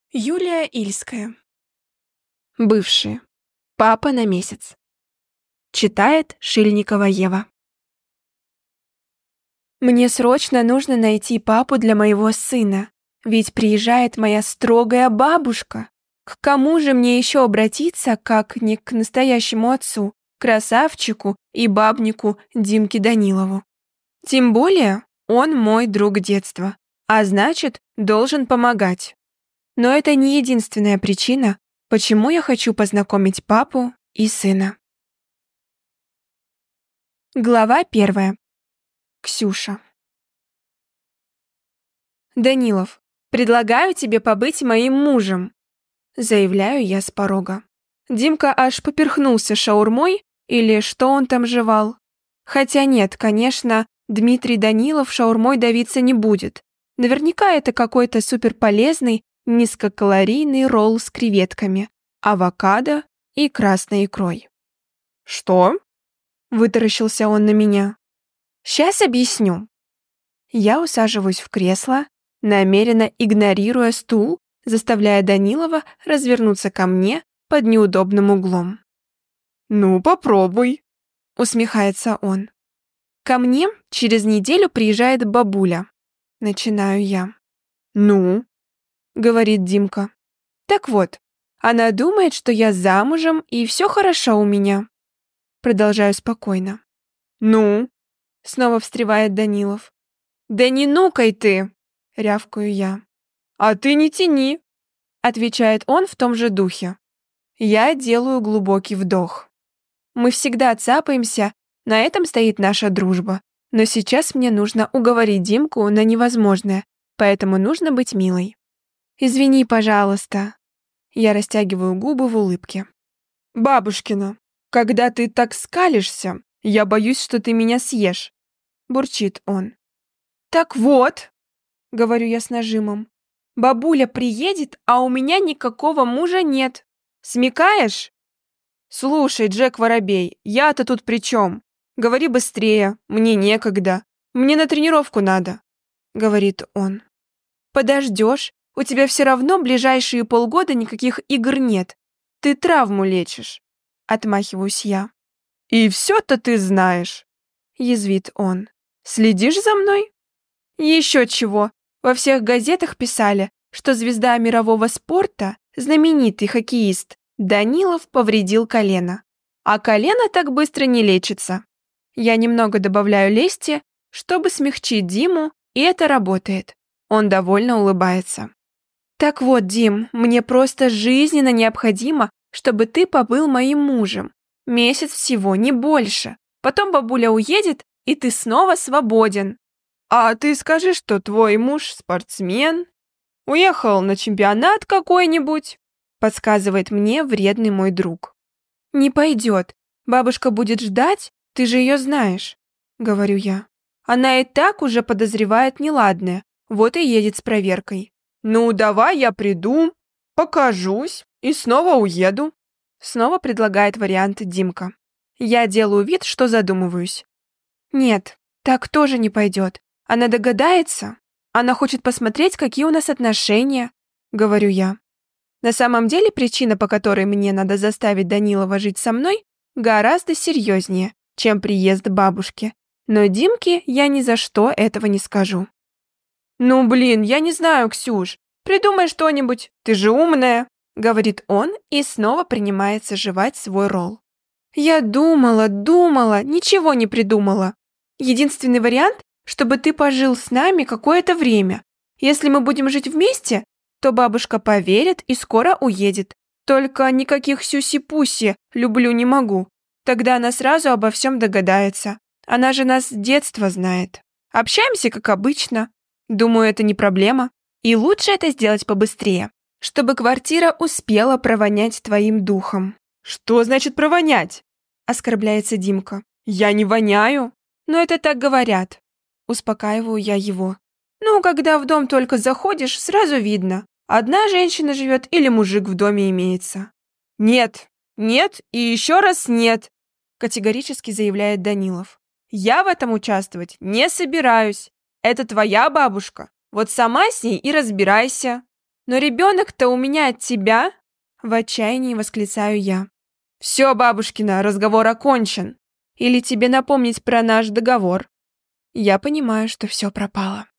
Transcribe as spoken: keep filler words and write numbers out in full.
Юлия Ильская. Бывшие. Папа на месяц. Читает Шильникова Ева. Мне срочно нужно найти папу для моего сына, ведь приезжает моя строгая бабушка. К кому же мне еще обратиться, как не к настоящему отцу, красавчику и бабнику Димке Данилову? Тем более он мой друг детства, а значит, должен помогать. Но это не единственная причина, почему я хочу познакомить папу и сына. Глава первая. Ксюша. «Данилов, предлагаю тебе побыть моим мужем», заявляю я с порога. Димка аж поперхнулся шаурмой, или что он там жевал. Хотя нет, конечно, Дмитрий Данилов шаурмой давиться не будет. Наверняка это какой-то суперполезный, низкокалорийный ролл с креветками, авокадо и красной икрой. «Что?» — вытаращился он на меня. «Сейчас объясню». Я усаживаюсь в кресло, намеренно игнорируя стул, заставляя Данилова развернуться ко мне под неудобным углом. «Ну, попробуй», — усмехается он. «Ко мне через неделю приезжает бабуля», — начинаю я. «Ну?» — говорит Димка. «Так вот, она думает, что я замужем и все хорошо у меня». Продолжаю спокойно. «Ну?» — снова встревает Данилов. «Да не нукай ты!» — рявкаю я. «А ты не тяни!» — отвечает он в том же духе. Я делаю глубокий вдох. Мы всегда цапаемся, на этом стоит наша дружба. Но сейчас мне нужно уговорить Димку на невозможное, поэтому нужно быть милой. «Извини, пожалуйста». Я растягиваю губы в улыбке. «Бабушкина, когда ты так скалишься, я боюсь, что ты меня съешь», — бурчит он. «Так вот», — говорю я с нажимом, «бабуля приедет, а у меня никакого мужа нет. Смекаешь?» «Слушай, Джек Воробей, я-то тут при чем? Говори быстрее, мне некогда. Мне на тренировку надо», — говорит он. «Подождешь? У тебя все равно ближайшие полгода никаких игр нет. Ты травму лечишь», — отмахиваюсь я. «И все-то ты знаешь», — язвит он. «Следишь за мной?» «Еще чего. Во всех газетах писали, что звезда мирового спорта, знаменитый хоккеист, Данилов повредил колено. А колено так быстро не лечится. Я немного добавляю лести, чтобы смягчить Диму, и это работает. Он довольно улыбается. «Так вот, Дим, мне просто жизненно необходимо, чтобы ты побыл моим мужем. Месяц всего, не больше. Потом бабуля уедет, и ты снова свободен». «А ты скажи, что твой муж спортсмен, уехал на чемпионат какой-нибудь», подсказывает мне вредный мой друг. «Не пойдет. Бабушка будет ждать, ты же ее знаешь», говорю я. «Она и так уже подозревает неладное, вот и едет с проверкой». «Ну, давай я приду, покажусь и снова уеду», снова предлагает вариант Димка. Я делаю вид, что задумываюсь. «Нет, так тоже не пойдет. Она догадается. Она хочет посмотреть, какие у нас отношения», говорю я. На самом деле причина, по которой мне надо заставить Данилова жить со мной, гораздо серьезнее, чем приезд бабушки. Но Димке я ни за что этого не скажу. «Ну, блин, я не знаю, Ксюш. Придумай что-нибудь, ты же умная», говорит он и снова принимается жевать свой ролл. «Я думала, думала, ничего не придумала. Единственный вариант, чтобы ты пожил с нами какое-то время. Если мы будем жить вместе, то бабушка поверит и скоро уедет. Только никаких сюси-пуси люблю не могу. Тогда она сразу обо всем догадается. Она же нас с детства знает. Общаемся, как обычно. Думаю, это не проблема. И лучше это сделать побыстрее, чтобы квартира успела провонять твоим духом». «Что значит провонять?» оскорбляется Димка. «Я не воняю». «Но это так говорят». Успокаиваю я его. «Ну, когда в дом только заходишь, сразу видно, одна женщина живет или мужик в доме имеется». «Нет, нет и еще раз нет», категорически заявляет Данилов. «Я в этом участвовать не собираюсь. Это твоя бабушка. Вот сама с ней и разбирайся». Но ребенок-то у меня от тебя!» В отчаянии восклицаю я. «Все, бабушкина, разговор окончен. Или тебе напомнить про наш договор?» Я понимаю, что все пропало.